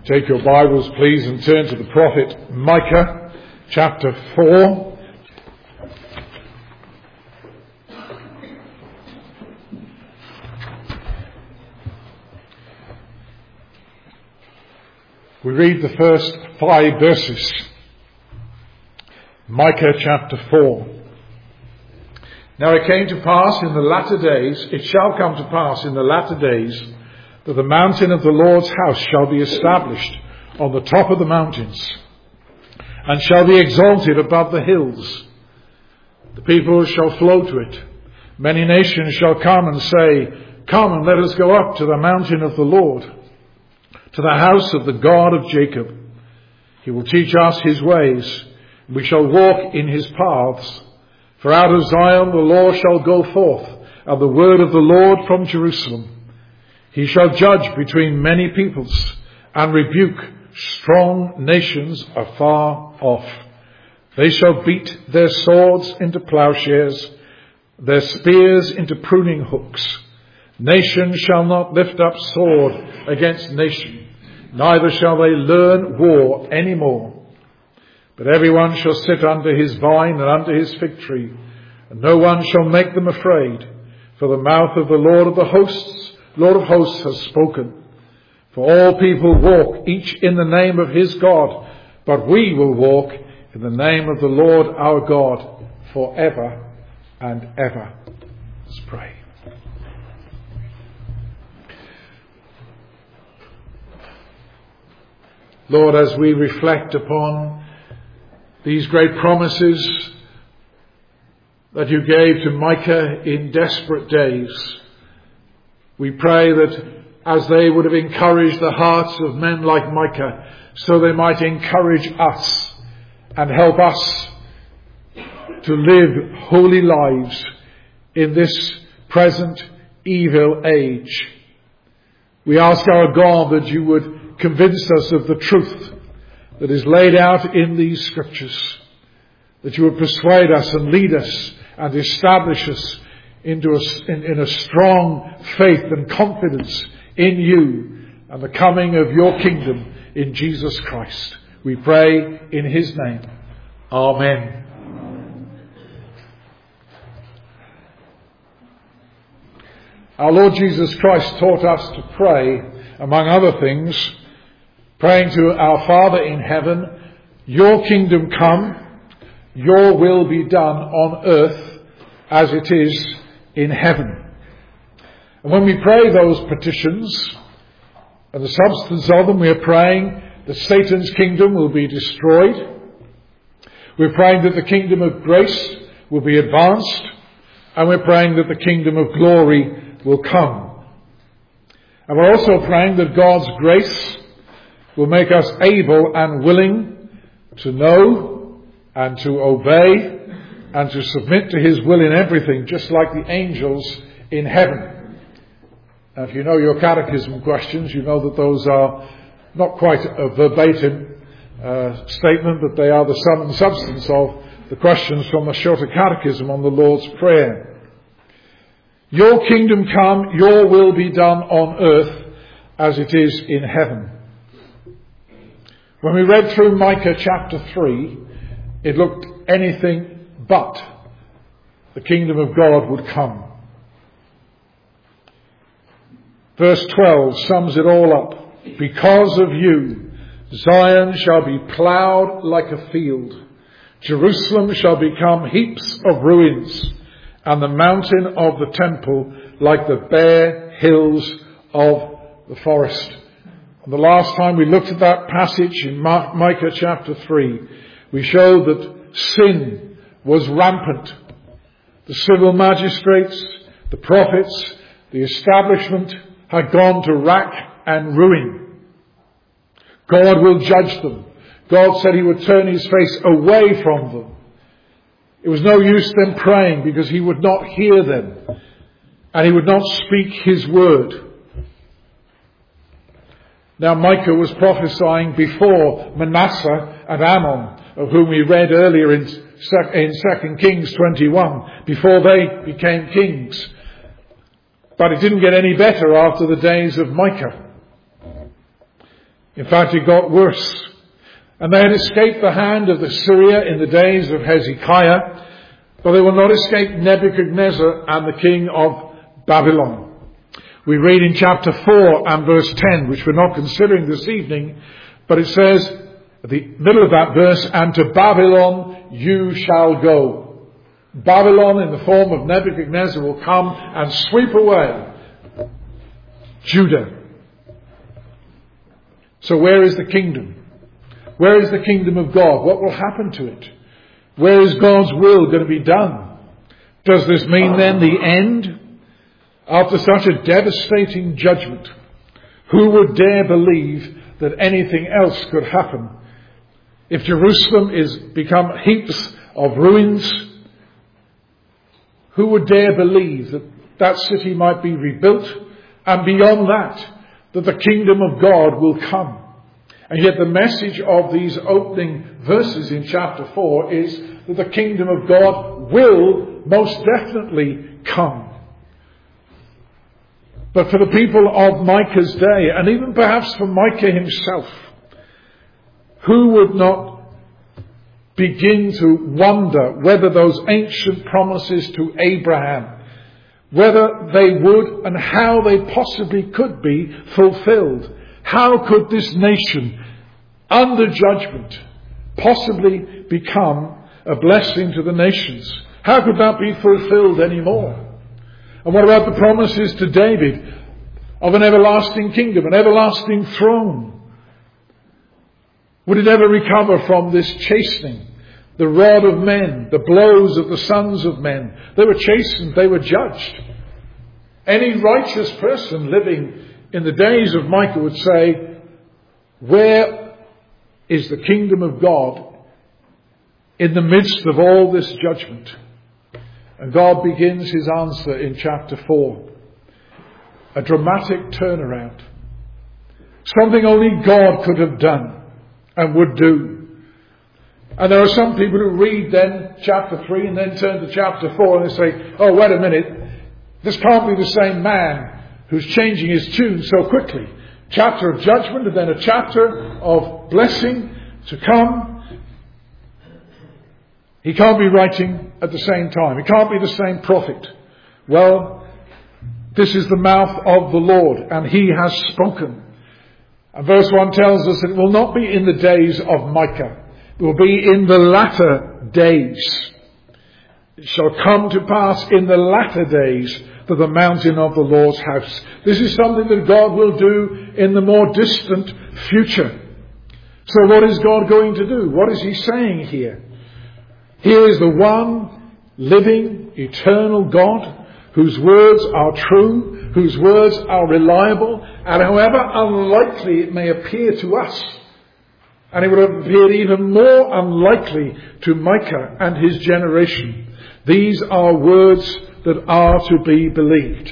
Take your Bibles, please, and turn to the prophet Micah, chapter 4. We read the first 5 verses. Micah chapter 4. Now it came to pass in the latter days, it shall come to pass in the latter days, that the mountain of the Lord's house shall be established on the top of the mountains, and shall be exalted above the hills. The people shall flow to it. Many nations shall come and say, Come and let us go up to the mountain of the Lord, to the house of the God of Jacob. He will teach us his ways, and we shall walk in his paths. For out of Zion the law shall go forth, and the word of the Lord from Jerusalem. He shall judge between many peoples, and rebuke strong nations afar off. They shall beat their swords into plowshares, their spears into pruning hooks. Nation shall not lift up sword against nation, neither shall they learn war any more. But everyone shall sit under his vine and under his fig tree, and no one shall make them afraid. For the mouth of the Lord of hosts has spoken. For all people walk each in the name of his God, but we will walk in the name of the Lord our God forever and ever. Let's pray. Lord, as we reflect upon these great promises that you gave to Micah in desperate days, we pray that as they would have encouraged the hearts of men like Micah, so they might encourage us and help us to live holy lives in this present evil age. We ask our God that you would convince us of the truth that is laid out in these scriptures, that you would persuade us and lead us and establish us in a strong faith and confidence in you and the coming of your kingdom in Jesus Christ. We pray in his name. Amen. Our Lord Jesus Christ taught us to pray, among other things, praying to our Father in heaven, your kingdom come, your will be done on earth as it is in heaven. And when we pray those petitions, and the substance of them, we are praying that Satan's kingdom will be destroyed. We're praying that the kingdom of grace will be advanced. And we're praying that the kingdom of glory will come. And we're also praying that God's grace will make us able and willing to know and to obey and to submit to his will in everything, just like the angels in heaven. Now, if you know your catechism questions, you know that those are not quite a verbatim statement, but they are the sum and substance of the questions from the Shorter Catechism on the Lord's Prayer. Your kingdom come, your will be done on earth as it is in heaven. When we read through Micah chapter 3, it looked anything but the kingdom of God would come. Verse 12 sums it all up. Because of you, Zion shall be ploughed like a field. Jerusalem shall become heaps of ruins, and the mountain of the temple like the bare hills of the forest. And the last time we looked at that passage in Micah chapter 3, we showed that sin was rampant. The civil magistrates, the prophets, the establishment had gone to rack and ruin. God will judge them. God said he would turn his face away from them. It was no use them praying because he would not hear them and he would not speak his word. Now Micah was prophesying before Manasseh and Ammon, of whom we read earlier in 2 Kings 21, before they became kings. But it didn't get any better after the days of Micah. In fact, it got worse. And they had escaped the hand of Assyria in the days of Hezekiah, but they will not escape Nebuchadnezzar and the king of Babylon. We read in chapter 4 and verse 10, which we're not considering this evening, but it says at the middle of that verse, "And to Babylon you shall go." Babylon in the form of Nebuchadnezzar will come and sweep away Judah. So where is the kingdom? Where is the kingdom of God? What will happen to it? Where is God's will going to be done? Does this mean then the end? After such a devastating judgment, who would dare believe that anything else could happen? If Jerusalem is become heaps of ruins, who would dare believe that that city might be rebuilt, and beyond that the kingdom of God will come? And yet the message of these opening verses in chapter 4 is that the kingdom of God will most definitely come. But for the people of Micah's day, and even perhaps for Micah himself, who would not begin to wonder whether those ancient promises to Abraham, whether they would and how they possibly could be fulfilled? How could this nation, under judgment, possibly become a blessing to the nations? How could that be fulfilled anymore? And what about the promises to David of an everlasting kingdom, an everlasting throne? Would it ever recover from this chastening? The rod of men, the blows of the sons of men. They were chastened, they were judged. Any righteous person living in the days of Micah would say, where is the kingdom of God in the midst of all this judgment? And God begins his answer in chapter 4. A dramatic turnaround. Something only God could have done and would do. And there are some people who read then chapter 3 and then turn to chapter 4 and they say, oh, wait a minute, this can't be the same man who's changing his tune so quickly. Chapter of judgment and then a chapter of blessing to come. He can't be writing at the same time. He can't be the same prophet. Well, this is the mouth of the Lord, and he has spoken. And verse 1 tells us that it will not be in the days of Micah. It will be in the latter days. It shall come to pass in the latter days that the mountain of the Lord's house. This is something that God will do in the more distant future. So what is God going to do? What is he saying here? Here is the one living, eternal God, whose words are true, whose words are reliable, and however unlikely it may appear to us, and it would have appeared even more unlikely to Micah and his generation, these are words that are to be believed.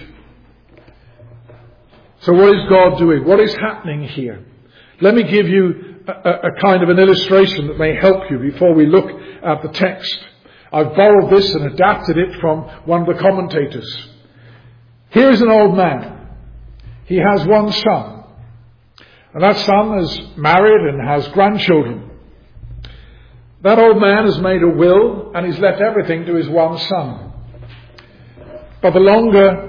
So what is God doing? What is happening here? Let me give you a kind of an illustration that may help you before we look at the text. I've borrowed this and adapted it from one of the commentators. Here's an old man. He has one son. And that son is married and has grandchildren. That old man has made a will and he's left everything to his one son. But the longer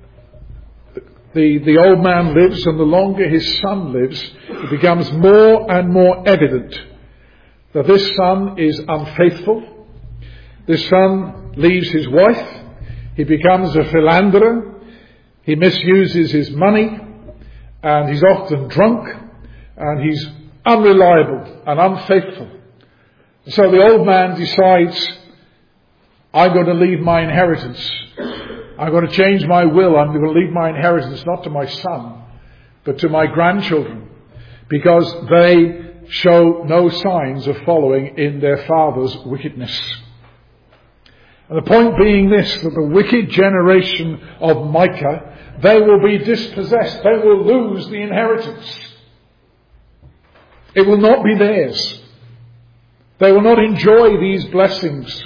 the old man lives and the longer his son lives, it becomes more and more evident that this son is unfaithful. This son leaves his wife. He becomes a philanderer. He misuses his money. And he's often drunk. And he's unreliable and unfaithful. So the old man decides, I'm going to leave my inheritance. I'm going to change my will. I'm going to leave my inheritance not to my son, but to my grandchildren, because they show no signs of following in their father's wickedness. And the point being this, that the wicked generation of Micah, they will be dispossessed. They will lose the inheritance. It will not be theirs. They will not enjoy these blessings.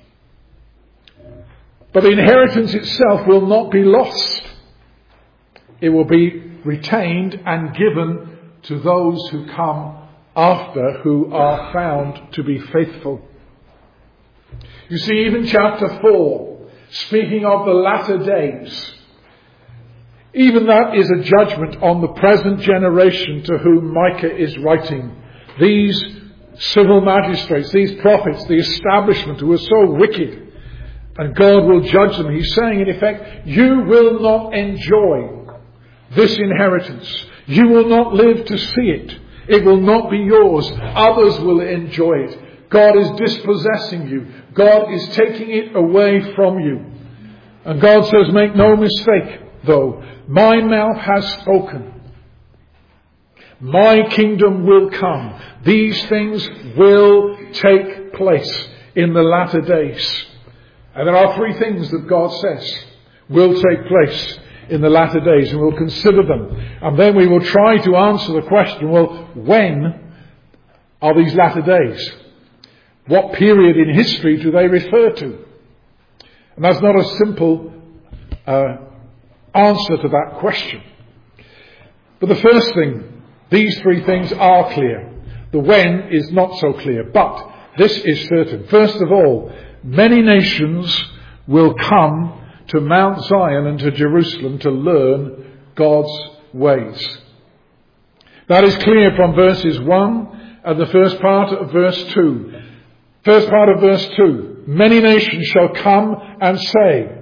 But the inheritance itself will not be lost. It will be retained and given to those who come after, who are found to be faithful. You see, even chapter 4, speaking of the latter days, even that is a judgment on the present generation to whom Micah is writing. These civil magistrates, these prophets, the establishment who are so wicked, and God will judge them. He's saying, in effect, you will not enjoy this inheritance. You will not live to see it. It will not be yours. Others will enjoy it. God is dispossessing you. God is taking it away from you. And God says, make no mistake, though, my mouth has spoken. My kingdom will come. These things will take place in the latter days. And there are three things that God says will take place in the latter days, and we'll consider them. And then we will try to answer the question, well, when are these latter days? What period in history do they refer to? And that's not a simple answer to that question. But the first thing, these three things are clear. The when is not so clear, but this is certain. First of all, many nations will come to Mount Zion and to Jerusalem to learn God's ways. That is clear from verses 1 and the first part of verse 2. First part of verse 2. Many nations shall come and say,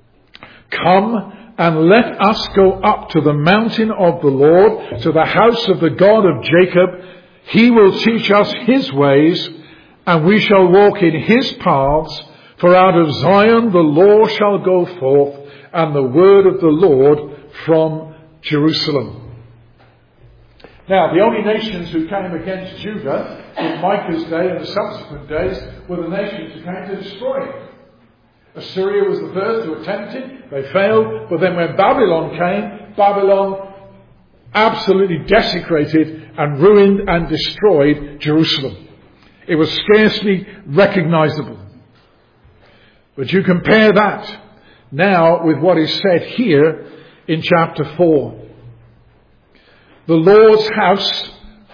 come and let us go up to the mountain of the Lord, to the house of the God of Jacob. He will teach us his ways, and we shall walk in his paths. For out of Zion the law shall go forth, and the word of the Lord from Jerusalem. Now, the only nations who came against Judah in Micah's day and the subsequent days were the nations who came to destroy it. Assyria was the first who attempted. They failed. But then when Babylon came, Babylon absolutely desecrated and ruined and destroyed Jerusalem. It was scarcely recognizable. But you compare that now with what is said here in chapter 4. The Lord's house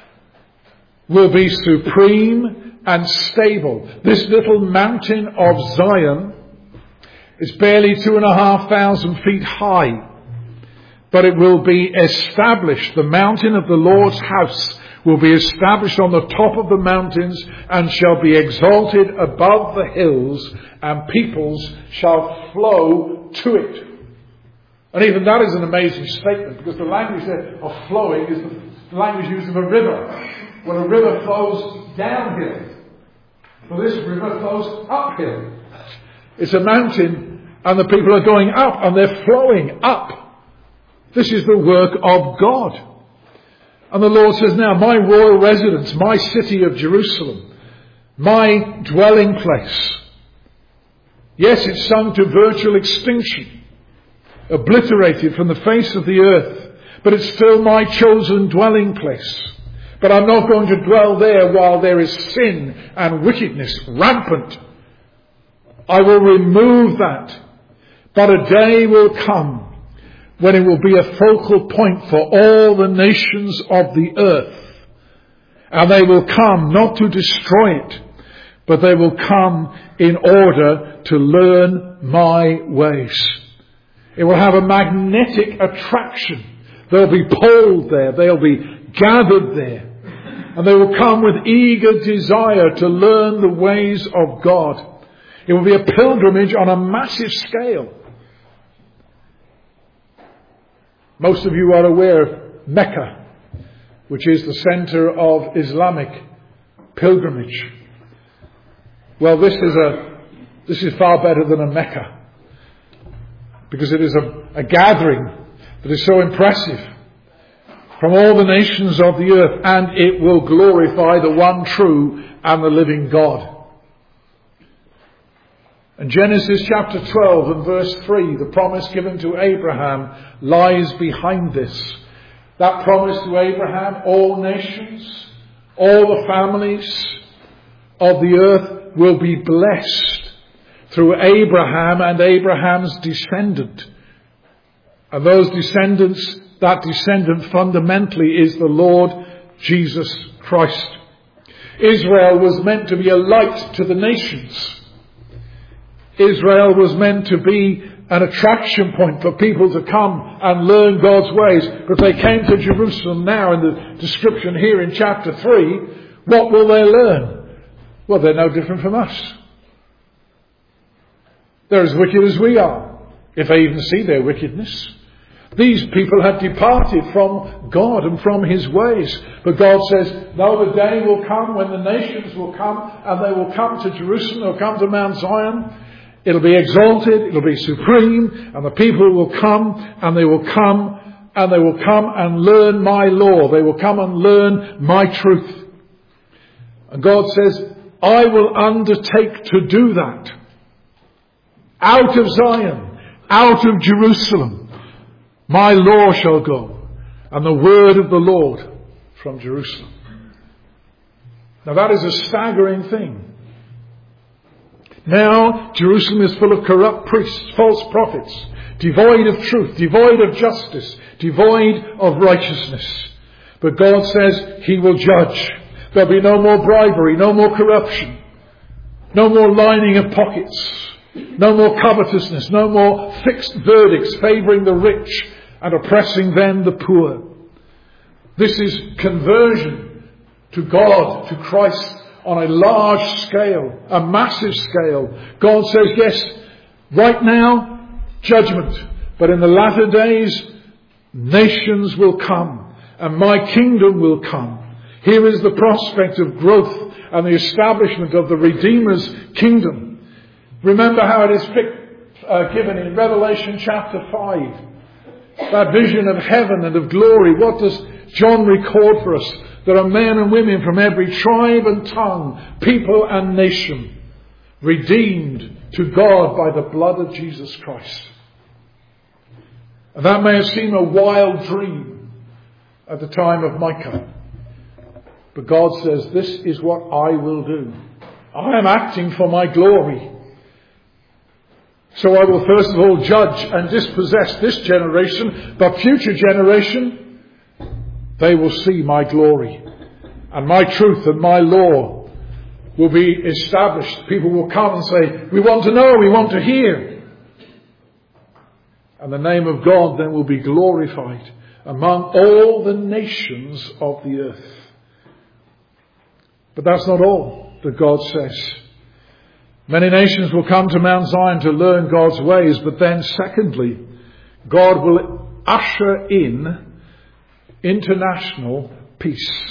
will be supreme and stable. This little mountain of Zion is barely 2,500 feet high, but it will be established. The mountain of the Lord's house will be established on the top of the mountains and shall be exalted above the hills, and peoples shall flow to it. And even that is an amazing statement, because the language there of flowing is the language used of a river. When a river flows downhill, well, this river flows uphill. It's a mountain, and the people are going up, and they're flowing up. This is the work of God. And the Lord says, now, my royal residence, my city of Jerusalem, my dwelling place. Yes, it's sunk to virtual extinction, obliterated from the face of the earth, but it's still my chosen dwelling place. But I'm not going to dwell there while there is sin and wickedness rampant. I will remove that. But a day will come when it will be a focal point for all the nations of the earth. And they will come not to destroy it, but they will come in order to learn my ways. It will have a magnetic attraction. They'll be pulled there. They'll be gathered there. And they will come with eager desire to learn the ways of God. It will be a pilgrimage on a massive scale. Most of you are aware of Mecca, which is the center of Islamic pilgrimage. Well, this is far better than a Mecca, because it is a gathering that is so impressive from all the nations of the earth, and it will glorify the one true and the living God. And Genesis chapter 12 and verse 3, the promise given to Abraham lies behind this. That promise to Abraham, all nations, all the families of the earth will be blessed through Abraham and Abraham's descendant. And those descendants that descendant fundamentally is the Lord Jesus Christ. Israel was meant to be a light to the nations. Israel was meant to be an attraction point for people to come and learn God's ways. But they came to Jerusalem now in the description here in chapter 3. What will they learn? Well, they're no different from us. They're as wicked as we are, if they even see their wickedness. These people had departed from God and from His ways. But God says, no, the day will come when the nations will come, and they will come to Jerusalem, they'll come to Mount Zion. It'll be exalted, it'll be supreme, and the people will come, and they will come, and they will come and learn my law. They will come and learn my truth. And God says, I will undertake to do that. Out of Zion, out of Jerusalem, my law shall go, and the word of the Lord from Jerusalem. Now that is a staggering thing. Now Jerusalem is full of corrupt priests, false prophets, devoid of truth, devoid of justice, devoid of righteousness. But God says He will judge. There'll be no more bribery, no more corruption, no more lining of pockets, no more covetousness, no more fixed verdicts favouring the rich and oppressing them, the poor. This is conversion to God, to Christ, on a large scale, a massive scale. God says, yes, right now, judgment. But in the latter days, nations will come, and my kingdom will come. Here is the prospect of growth and the establishment of the Redeemer's kingdom. Remember how it is given in Revelation chapter 5. That vision of heaven and of glory. What does John record for us? There are men and women from every tribe and tongue, people and nation, redeemed to God by the blood of Jesus Christ. And that may have seemed a wild dream at the time of Micah. But God says, this is what I will do. I am acting for my glory. So I will first of all judge and dispossess this generation, but future generation, they will see my glory. And my truth and my law will be established. People will come and say, we want to know, we want to hear. And the name of God then will be glorified among all the nations of the earth. But that's not all that God says. Many nations will come to Mount Zion to learn God's ways, but then secondly, God will usher in international peace.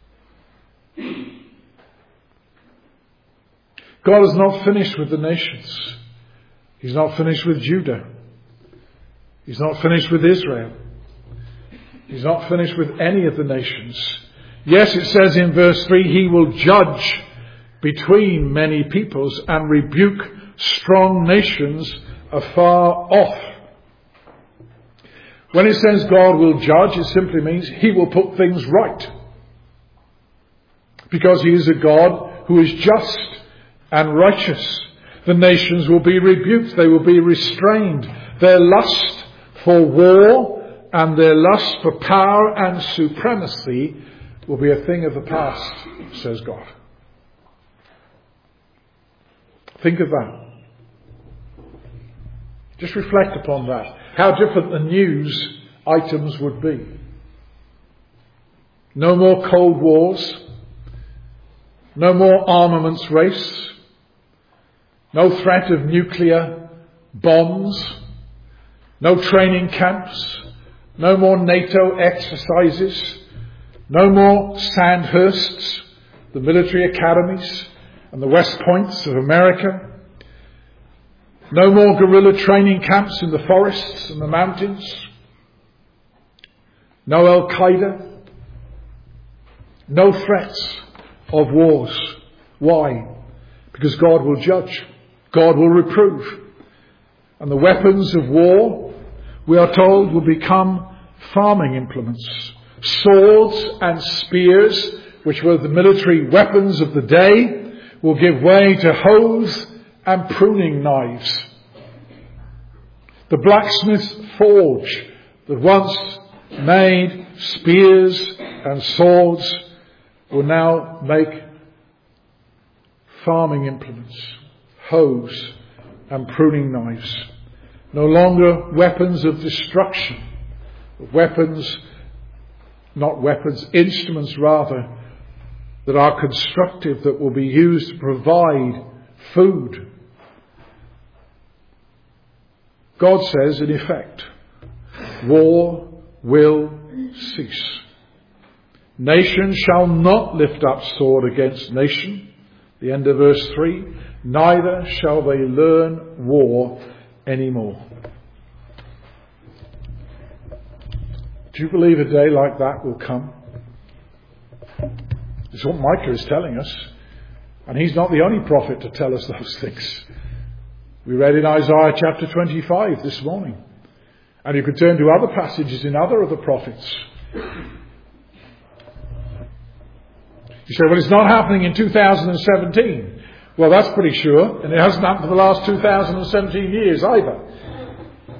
God is not finished with the nations. He's not finished with Judah. He's not finished with Israel. He's not finished with any of the nations. Yes, it says in verse 3, He will judge between many peoples and rebuke strong nations afar off. When it says God will judge, it simply means He will put things right. Because He is a God who is just and righteous. The nations will be rebuked. They will be restrained. Their lust for war and their lust for power and supremacy will be a thing of the past, says God. Think of that. Just reflect upon that. How different the news items would be. No more Cold Wars. No more armaments race. No threat of nuclear bombs. No training camps. No more NATO exercises. No more Sandhursts, the military academies, and the West Points of America. No more guerrilla training camps in the forests and the mountains. No Al-Qaeda. No threats of wars. Why? Because God will judge. God will reprove. And the weapons of war, we are told, will become farming implements. Swords and spears, which were the military weapons of the day, will give way to hoes and pruning knives. The blacksmith's forge that once made spears and swords will now make farming implements, hoes and pruning knives. No longer weapons of destruction, instruments rather, that are constructive, that will be used to provide food. God says, in effect, war will cease. Nation shall not lift up sword against nation. The end of verse 3. Neither shall they learn war anymore. Do you believe a day like that will come? This is what Micah is telling us. And he's not the only prophet to tell us those things. We read in Isaiah chapter 25 this morning. And you could turn to other passages in other of the prophets. You say, well, it's not happening in 2017. Well, that's pretty sure. And it hasn't happened for the last 2017 years either.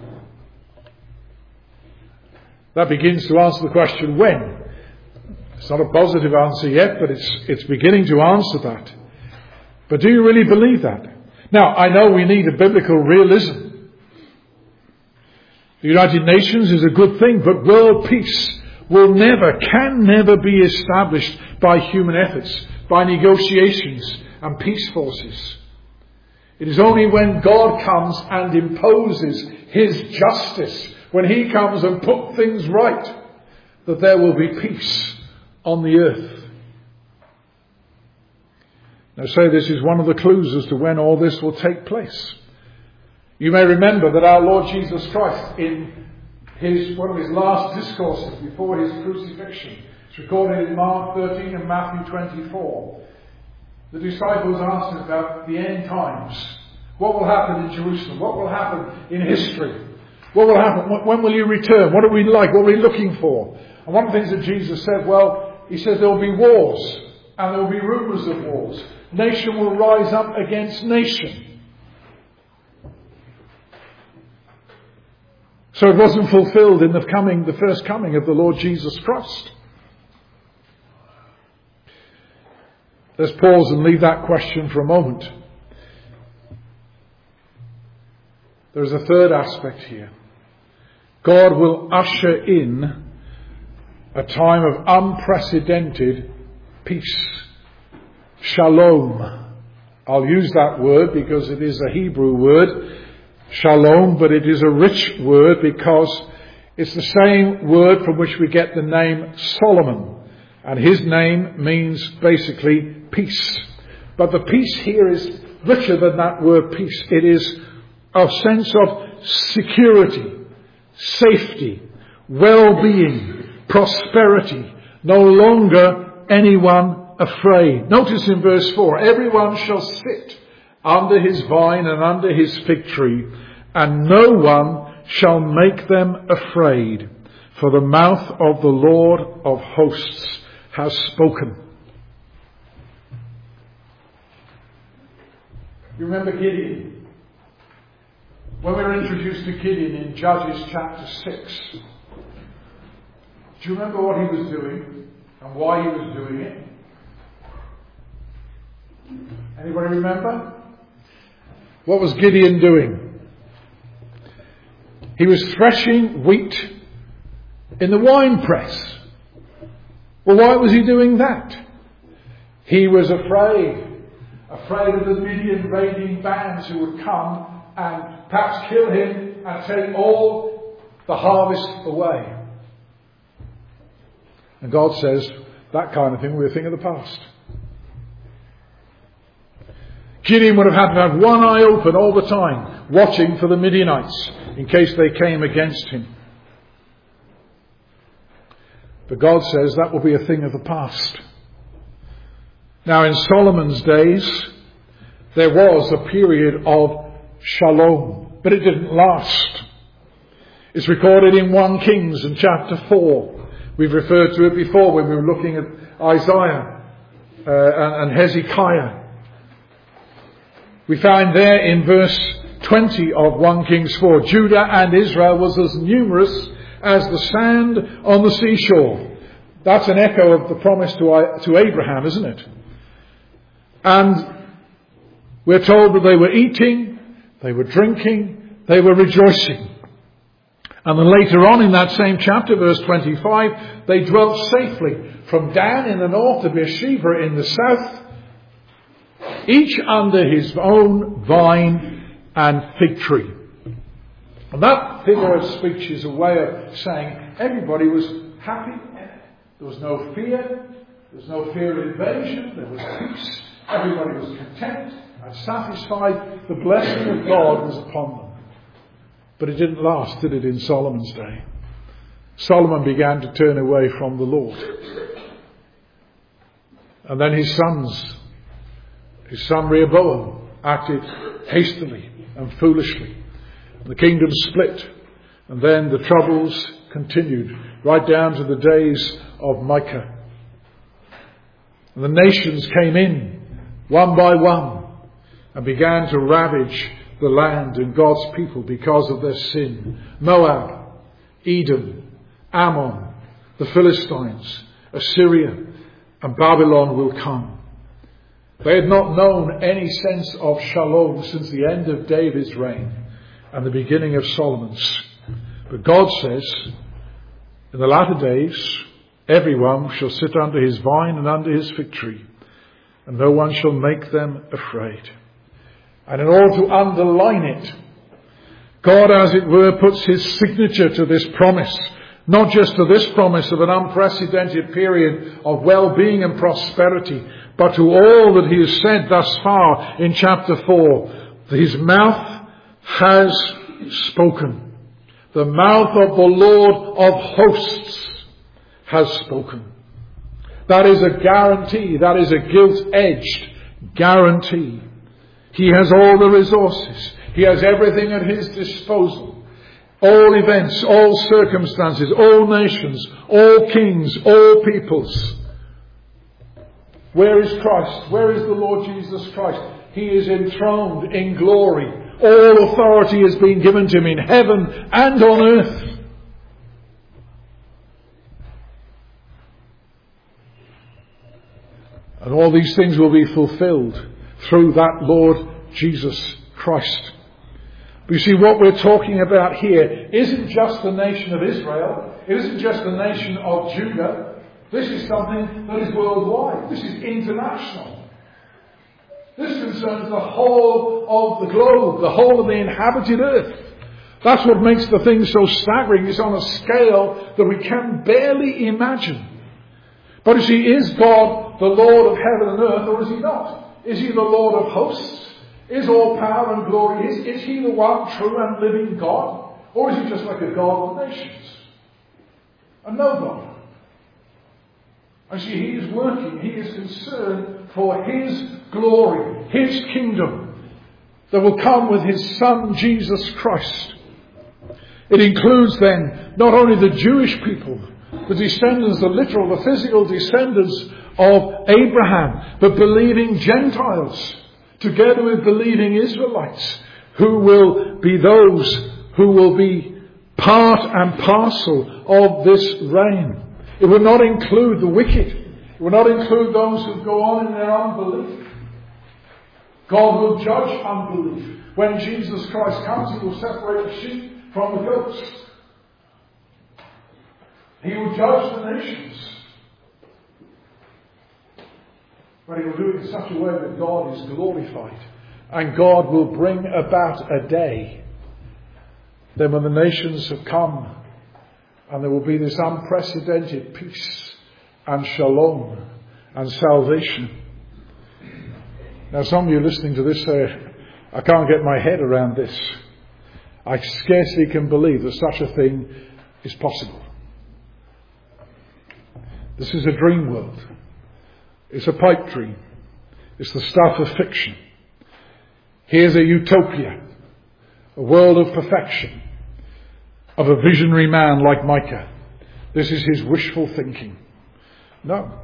That begins to answer the question, when? It's not a positive answer yet, but it's beginning to answer that. But do you really believe that? Now, I know we need a biblical realism. The United Nations is a good thing, but world peace can never be established by human efforts, by negotiations and peace forces. It is only when God comes and imposes His justice, when He comes and puts things right, that there will be peace on the earth. Now say this is one of the clues as to when all this will take place. You may remember that our Lord Jesus Christ, in one of his last discourses before his crucifixion, it's recorded in Mark 13 and Matthew 24, the disciples asked him about the end times. What will happen in Jerusalem? What will happen in history? What will happen? When will you return? What are we like? What are we looking for? And one of the things that Jesus said, he says there will be wars and there will be rumours of wars. Nation will rise up against nation. So it wasn't fulfilled in the first coming of the Lord Jesus Christ. Let's pause and leave that question for a moment. There's a third aspect here. God will usher in a time of unprecedented peace. Shalom. I'll use that word because it is a Hebrew word. Shalom, but it is a rich word because it's the same word from which we get the name Solomon. And his name means basically peace. But the peace here is richer than that word peace. It is a sense of security, safety, well-being, prosperity. No longer anyone afraid. Notice in verse 4, everyone shall sit under his vine and under his fig tree, and no one shall make them afraid, for the mouth of the Lord of hosts has spoken. You remember Gideon? When we were introduced to Gideon in Judges chapter 6, do you remember what he was doing and why he was doing it? Anybody remember? What was Gideon doing? He was threshing wheat in the winepress. Well, why was he doing that? He was afraid of the Midian raiding bands who would come and perhaps kill him and take all the harvest away. And God says that kind of thing will be a thing of the past. Gideon would have had to have one eye open all the time, watching for the Midianites in case they came against him. But God says that will be a thing of the past. Now in Solomon's days, there was a period of shalom, but it didn't last. It's recorded in 1 Kings and chapter 4. We've referred to it before when we were looking at Isaiah and Hezekiah. We find there in verse 20 of 1 Kings 4, Judah and Israel was as numerous as the sand on the seashore. That's an echo of the promise to Abraham, isn't it? And we're told that they were eating, they were drinking, they were rejoicing. And then later on in that same chapter, verse 25, they dwelt safely from Dan in the north to Beersheba in the south, each under his own vine and fig tree. And that figure of speech is a way of saying everybody was happy. There was no fear. There was no fear of invasion. There was peace. Everybody was content and satisfied. The blessing of God was upon them. But it didn't last, did it, in Solomon's day? Solomon began to turn away from the Lord. And then his son Rehoboam, acted hastily and foolishly. The kingdom split. And then the troubles continued right down to the days of Micah. And the nations came in one by one and began to ravage the land and God's people because of their sin. Moab, Edom, Ammon, the Philistines, Assyria, and Babylon will come. They had not known any sense of shalom since the end of David's reign and the beginning of Solomon's. But God says, in the latter days, everyone shall sit under his vine and under his fig tree, and no one shall make them afraid. And in order to underline it, God, as it were, puts his signature to this promise. Not just to this promise of an unprecedented period of well-being and prosperity, but to all that he has said thus far in chapter 4. His mouth has spoken. The mouth of the Lord of hosts has spoken. That is a guarantee. That is a gilt-edged guarantee. He has all the resources. He has everything at his disposal. All events, all circumstances, all nations, all kings, all peoples. Where is Christ? Where is the Lord Jesus Christ? He is enthroned in glory. All authority has been given to him in heaven and on earth. And all these things will be fulfilled through that Lord Jesus Christ. But you see, what we're talking about here isn't just the nation of Israel. It isn't just the nation of Judah. This is something that is worldwide. This is international. This concerns the whole of the globe, the whole of the inhabited earth. That's what makes the thing so staggering. It's on a scale that we can barely imagine. But you see, is God the Lord of heaven and earth, or is he not? Is he the Lord of hosts? Is all power and glory his? Is he the one true and living God? Or is he just like a God of the nations? And no God. And see, he is working, he is concerned for his glory, his kingdom that will come with his Son Jesus Christ. It includes then not only the Jewish people, the descendants, the literal, the physical descendants of Abraham, but believing Gentiles, together with believing Israelites, who will be those who will be part and parcel of this reign. It will not include the wicked. It will not include those who go on in their unbelief. God will judge unbelief. When Jesus Christ comes, he will separate the sheep from the goats. He will judge the nations. But he will do it in such a way that God is glorified. And God will bring about a day then when the nations have come and there will be this unprecedented peace and shalom and salvation. Now some of you listening to this say, I can't get my head around this. I scarcely can believe that such a thing is possible. This is a dream world. It's a pipe dream. It's the stuff of fiction. Here's a utopia, a world of perfection, of a visionary man like Micah. This is his wishful thinking. No.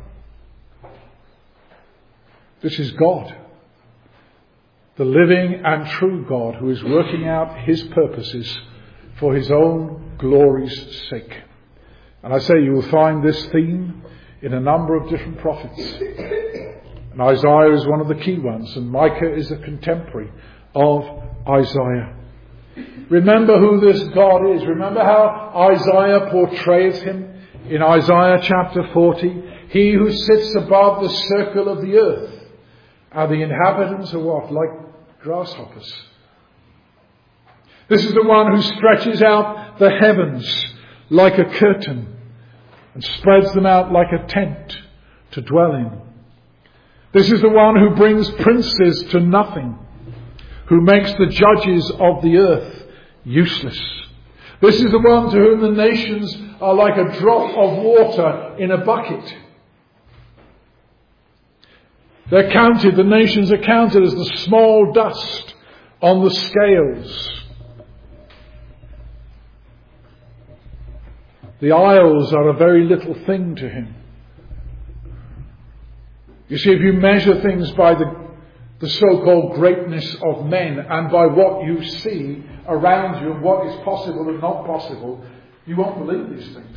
This is God, the living and true God who is working out his purposes for his own glory's sake. And I say you will find this theme in a number of different prophets. And Isaiah is one of the key ones, and Micah is a contemporary of Isaiah. Remember who this God is. Remember how Isaiah portrays him in Isaiah chapter 40. He who sits above the circle of the earth, and the inhabitants are what? Like grasshoppers. This is the one who stretches out the heavens like a curtain and spreads them out like a tent to dwell in. This is the one who brings princes to nothing, who makes the judges of the earth useless. This is the one to whom the nations are like a drop of water in a bucket. They're counted, the nations are counted as the small dust on the scales. The isles are a very little thing to him. You see, if you measure things by the so-called greatness of men and by what you see around you and what is possible and not possible, you won't believe these things.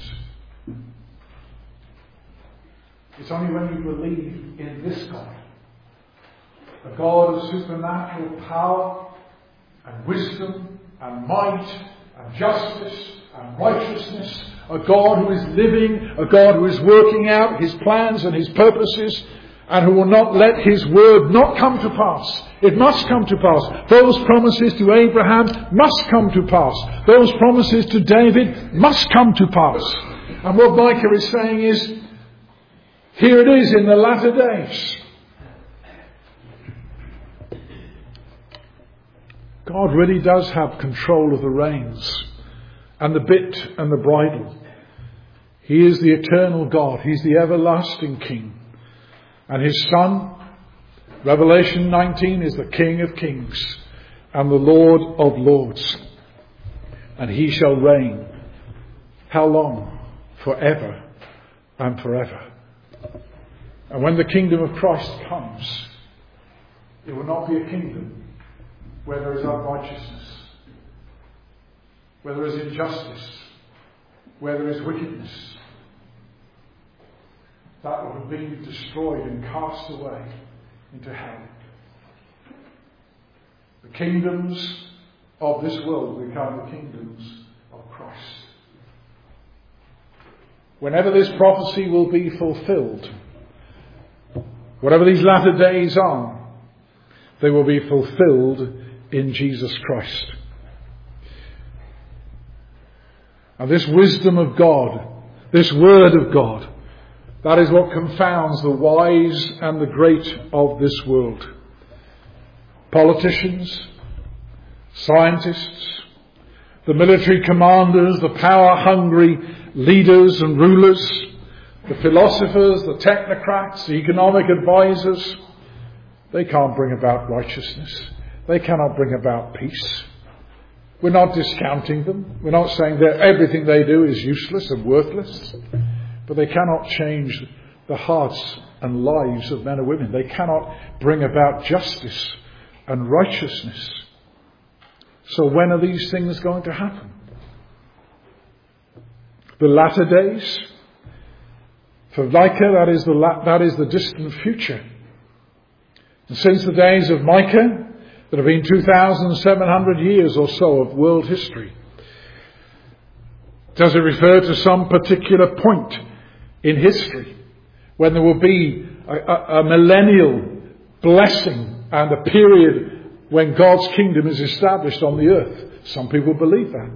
It's only when you believe in this God, a God of supernatural power and wisdom and might and justice and righteousness, a God who is living, a God who is working out his plans and his purposes, and who will not let his word not come to pass. It must come to pass. Those promises to Abraham must come to pass. Those promises to David must come to pass. And what Micah is saying is, here it is in the latter days. God really does have control of the reins and the bit and the bridle. He is the eternal God. He's the everlasting King. And his Son, Revelation 19, is the King of kings and the Lord of lords. And he shall reign. How long? Forever and forever. And when the kingdom of Christ comes, it will not be a kingdom where there is unrighteousness, where there is injustice, where there is wickedness. That will have been destroyed and cast away into hell. The kingdoms of this world become the kingdoms of Christ. Whenever this prophecy will be fulfilled, whatever these latter days are, they will be fulfilled in Jesus Christ. And this wisdom of God, this word of God, that is what confounds the wise and the great of this world. Politicians, scientists, the military commanders, the power-hungry leaders and rulers, the philosophers, the technocrats, the economic advisors, they can't bring about righteousness. They cannot bring about peace. We're not discounting them. We're not saying that everything they do is useless and worthless. But they cannot change the hearts and lives of men and women. They cannot bring about justice and righteousness. So when are these things going to happen? The latter days? For Micah, that is the distant future. And since the days of Micah, there have been 2,700 years or so of world history. Does it refer to some particular point in history when there will be a millennial blessing and a period when God's kingdom is established on the earth? Some people believe that.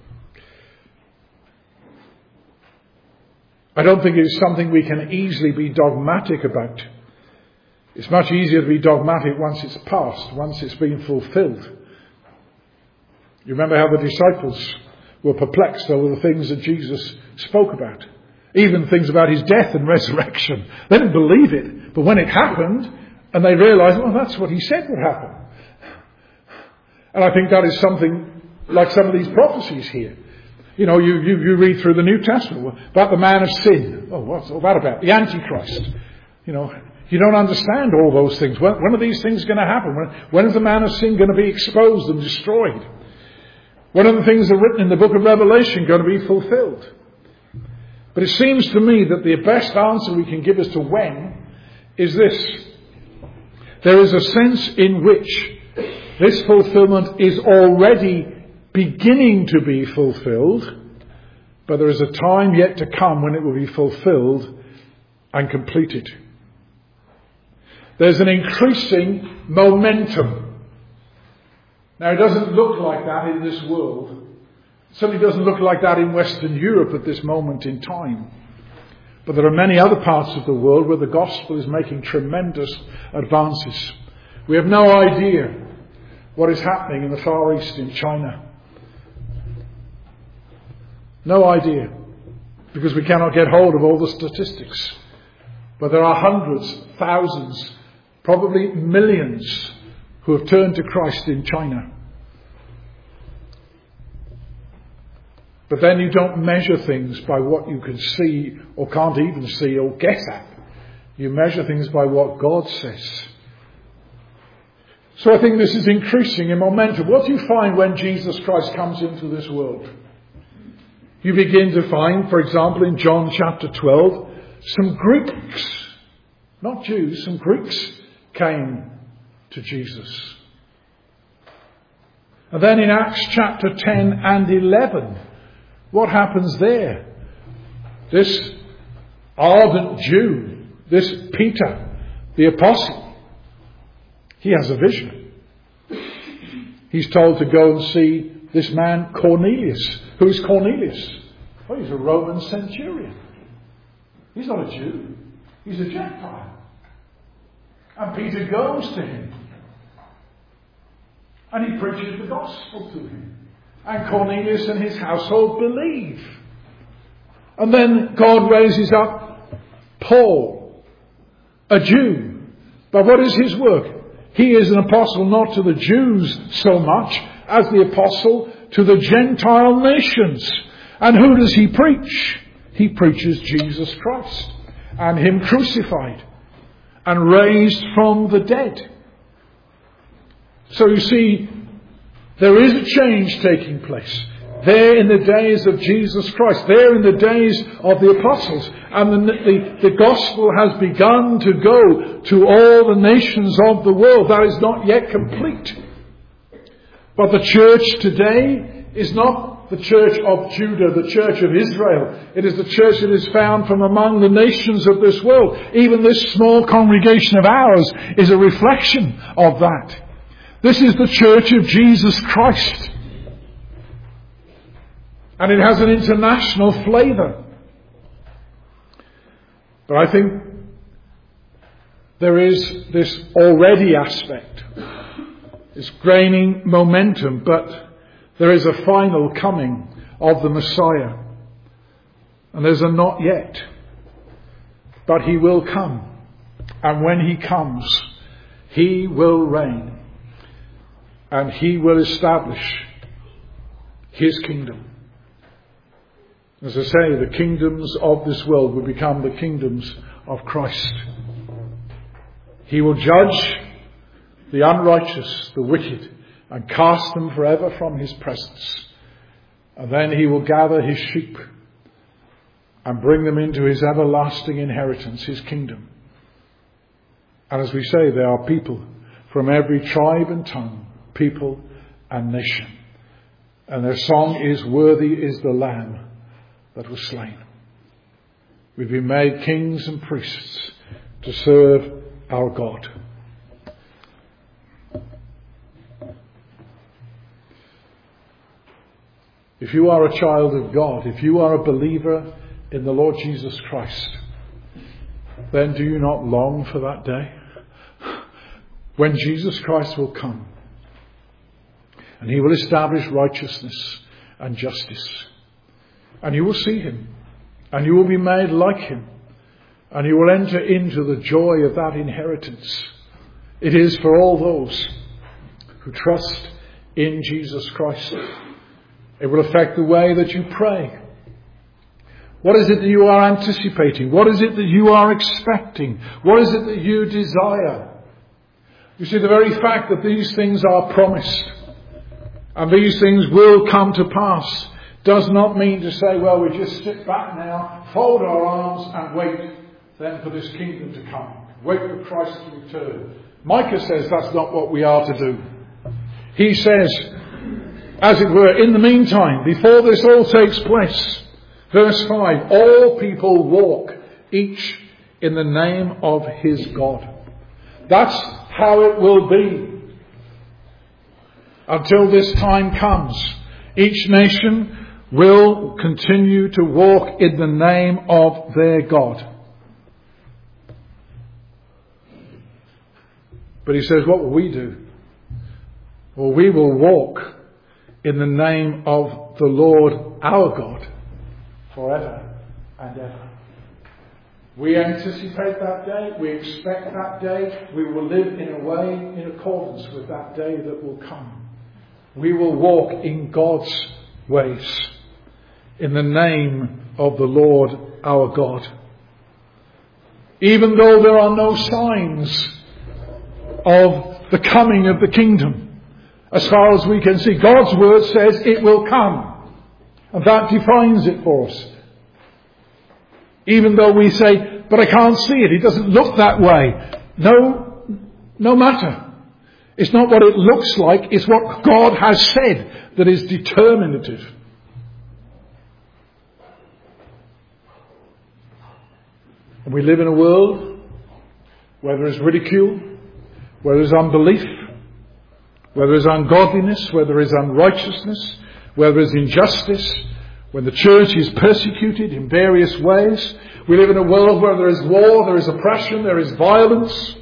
I don't think it's something we can easily be dogmatic about. It's much easier to be dogmatic once it's past, once it's been fulfilled. You remember how the disciples were perplexed over the things that Jesus spoke about. Even things about his death and resurrection. They didn't believe it. But when it happened, and they realized, well, that's what he said would happen. And I think that is something like some of these prophecies here. You know, you read through the New Testament about the man of sin. Oh, what's all that about? The Antichrist. You know, you don't understand all those things. When are these things going to happen? When is the man of sin going to be exposed and destroyed? One of the things that are written in the book of Revelation going to be fulfilled. But it seems to me that the best answer we can give as to when is this. There is a sense in which this fulfillment is already beginning to be fulfilled, but there is a time yet to come when it will be fulfilled and completed. There's an increasing momentum. Now, it doesn't look like that in this world. It certainly doesn't look like that in Western Europe at this moment in time. But there are many other parts of the world where the gospel is making tremendous advances. We have no idea what is happening in the Far East, in China. No idea. Because we cannot get hold of all the statistics. But there are hundreds, thousands, probably millions who have turned to Christ in China. But then you don't measure things by what you can see or can't even see or guess at. You measure things by what God says. So I think this is increasing in momentum. What do you find when Jesus Christ comes into this world? You begin to find, for example, in John chapter 12, some Greeks, not Jews, some Greeks came to Jesus. And then in Acts chapter 10 and 11, what happens there? This ardent Jew, this Peter, the apostle, he has a vision. He's told to go and see this man Cornelius. Who is Cornelius? Well, he's a Roman centurion. He's not a Jew. He's a Gentile. And Peter goes to him. And he preaches the gospel to him. And Cornelius and his household believe. And then God raises up Paul, a Jew. But what is his work? He is an apostle not to the Jews so much as the apostle to the Gentile nations. And who does he preach? He preaches Jesus Christ and him crucified and raised from the dead. So you see, there is a change taking place. There in the days of Jesus Christ, there in the days of the apostles, and the gospel has begun to go to all the nations of the world. That is not yet complete. But the church today is not the church of Judah, the church of Israel. It is the church that is found from among the nations of this world. Even this small congregation of ours is a reflection of that. This is the church of Jesus Christ. And it has an international flavour. But I think there is this already aspect. It's gaining momentum, but there is a final coming of the Messiah. And there's a not yet. But he will come. And when he comes, he will reign. And he will establish his kingdom. As I say, the kingdoms of this world will become the kingdoms of Christ. He will judge the unrighteous, the wicked, and cast them forever from his presence. And then he will gather his sheep and bring them into his everlasting inheritance, his kingdom. And as we say, there are people from every tribe and tongue, people and nation. And their song is, "Worthy is the Lamb that was slain." We've been made kings and priests to serve our God. If you are a child of God, if you are a believer in the Lord Jesus Christ, then do you not long for that day when Jesus Christ will come and he will establish righteousness and justice? And you will see him, and you will be made like him, and you will enter into the joy of that inheritance. It is for all those who trust in Jesus Christ. It will affect the way that you pray. What is it that you are anticipating? What is it that you are expecting? What is it that you desire? You see, the very fact that these things are promised and these things will come to pass, does not mean to say, well, we just sit back now, fold our arms and wait then for this kingdom to come. Wait for Christ to return. Micah says that's not what we are to do. He says, as it were, in the meantime, before this all takes place, verse 5, all people walk, each in the name of his God. That's how it will be until this time comes. Each nation will continue to walk in the name of their God. But he says, what will we do? Well, we will walk in the name of the Lord our God forever and ever. We anticipate that day. We expect that day. We will live in a way in accordance with that day that will come. We will walk in God's ways in the name of the Lord our God. Even though there are no signs of the coming of the kingdom, as far as we can see, God's word says it will come. And that defines it for us. Even though we say, but I can't see it, it doesn't look that way. No matter. It's not what it looks like, it's what God has said that is determinative. And we live in a world where there is ridicule, where there is unbelief, where there is ungodliness, where there is unrighteousness, where there is injustice, when the church is persecuted in various ways. We live in a world where there is war, there is oppression, there is violence.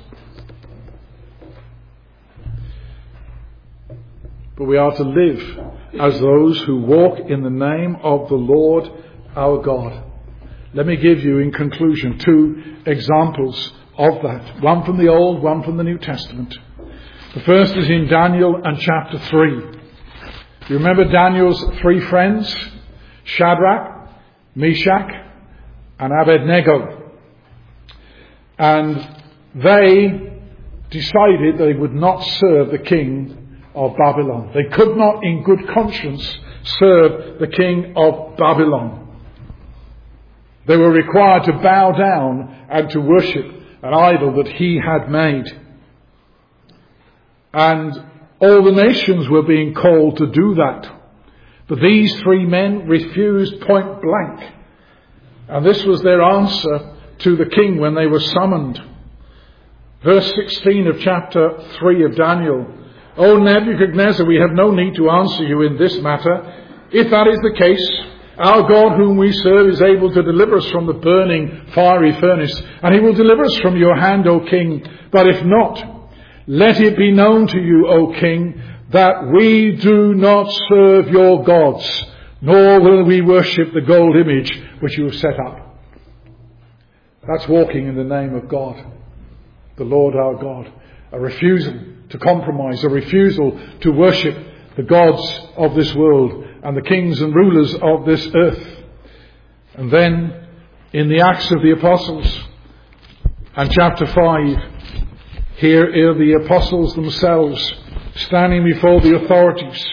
But we are to live as those who walk in the name of the Lord our God. Let me give you, in conclusion, 2 examples of that. One from the Old, one from the New Testament. The first is in Daniel and chapter 3. You remember Daniel's 3 friends? Shadrach, Meshach, and Abednego. And they decided they would not serve the king of Babylon. They could not in good conscience serve the king of Babylon. They were required to bow down and to worship an idol that he had made. And all the nations were being called to do that. But these 3 men refused point blank. And this was their answer to the king when they were summoned. Verse 16 of chapter 3 of Daniel. O Nebuchadnezzar, we have no need to answer you in this matter. If that is the case, our God whom we serve is able to deliver us from the burning fiery furnace, and he will deliver us from your hand, O king. But if not, let it be known to you, O king, that we do not serve your gods, nor will we worship the gold image which you have set up. That's walking in the name of God, the Lord our God. A refusal to compromise, a refusal to worship the gods of this world and the kings and rulers of this earth. And then in the Acts of the Apostles and chapter 5, here are the apostles themselves standing before the authorities.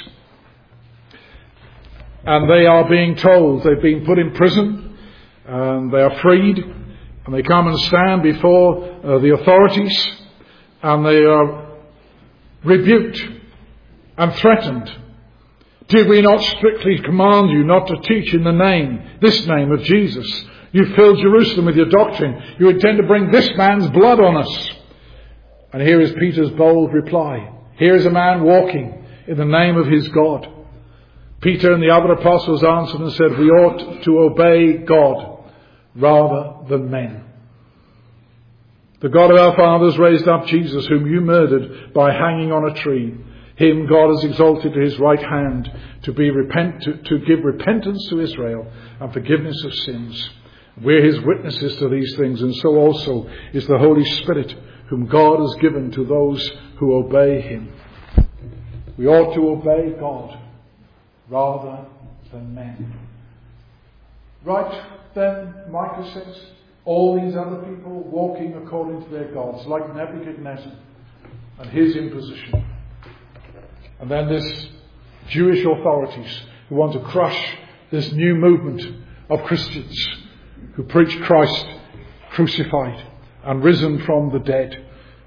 And they are being told they've been put in prison and they are freed, and they come and stand before the authorities, and they are rebuked and threatened. Did we not strictly command you not to teach in the name, this name of Jesus? You filled Jerusalem with your doctrine. You intend to bring this man's blood on us. And here is Peter's bold reply. Here is a man walking in the name of his God. Peter and the other apostles answered and said, we ought to obey God rather than men. The God of our fathers raised up Jesus, whom you murdered by hanging on a tree. Him God has exalted to his right hand to give repentance to Israel and forgiveness of sins. We're his witnesses to these things, and so also is the Holy Spirit, whom God has given to those who obey him. We ought to obey God rather than men. Right then, Micah says, all these other people walking according to their gods, like Nebuchadnezzar and his imposition. And then this Jewish authorities who want to crush this new movement of Christians who preach Christ crucified and risen from the dead.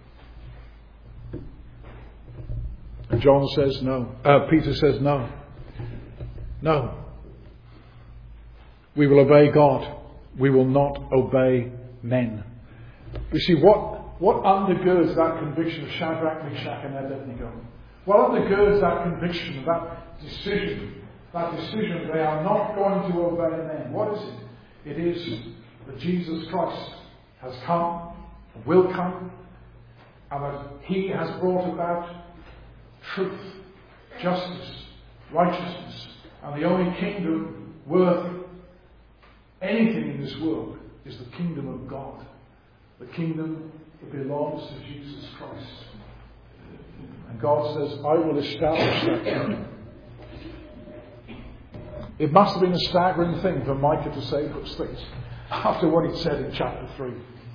And John says no. Peter says no. No. We will obey God. We will not obey men. You see, what undergirds that conviction of Shadrach, Meshach and Abednego? What undergirds that conviction, that decision they are not going to obey men? What is it? It is that Jesus Christ has come, and will come, and that he has brought about truth, justice, righteousness, and the only kingdom worth anything in this world is the kingdom of God, the kingdom that belongs to Jesus Christ. And God says, I will establish that kingdom. It must have been a staggering thing for Micah to say those things after what he said in chapter 3.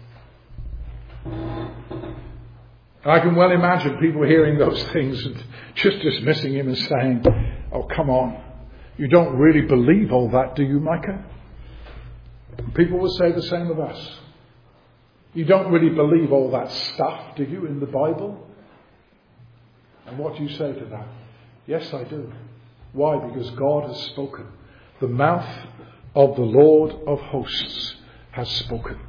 And I can well imagine people hearing those things and just dismissing him and saying, oh, come on, you don't really believe all that, do you, Micah? And people will say the same of us. You don't really believe all that stuff, do you, in the Bible? And what do you say to that? Yes, I do. Why? Because God has spoken. The mouth of the Lord of hosts has spoken.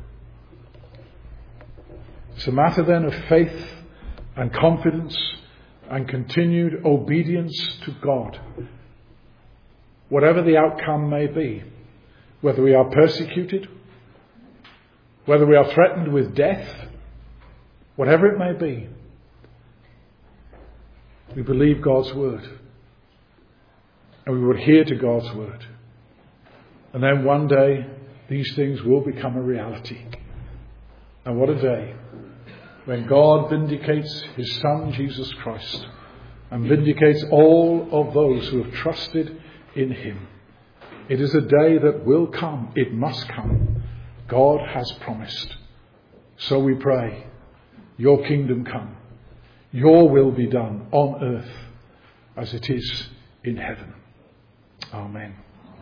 It's a matter then of faith and confidence and continued obedience to God. Whatever the outcome may be, whether we are persecuted, whether we are threatened with death, whatever it may be, we believe God's word. And we would adhere to God's word. And then one day, these things will become a reality. And what a day when God vindicates his Son, Jesus Christ, and vindicates all of those who have trusted in him. It is a day that will come. It must come. God has promised. So we pray, your kingdom come. Your will be done on earth as it is in heaven. Amen.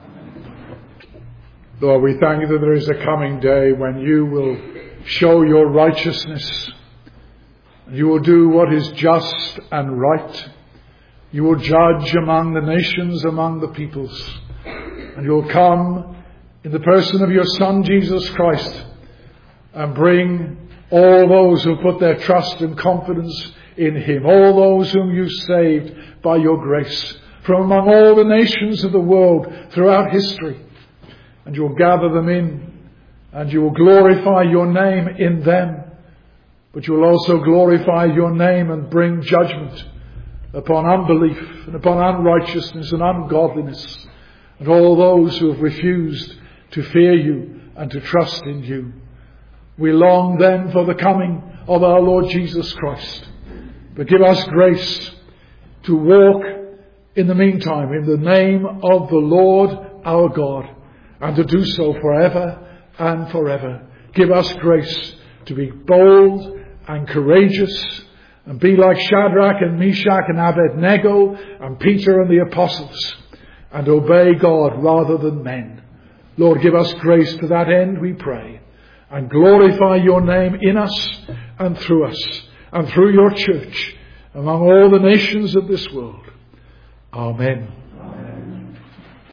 Lord, we thank you that there is a coming day when you will show your righteousness. You will do what is just and right. You will judge among the nations, among the peoples. And you will come in the person of your Son, Jesus Christ, and bring all those who put their trust and confidence in him, all those whom you saved by your grace, from among all the nations of the world throughout history. And you will gather them in, and you will glorify your name in them. But you will also glorify your name and bring judgment upon unbelief and upon unrighteousness and ungodliness and all those who have refused to fear you and to trust in you. We long then for the coming of our Lord Jesus Christ. But give us grace to walk in the meantime in the name of the Lord our God, and to do so forever and forever. Give us grace to be bold and courageous and be like Shadrach and Meshach and Abednego and Peter and the apostles, and obey God rather than men. Lord, give us grace to that end, we pray, and glorify your name in us and through your church among all the nations of this world. Amen.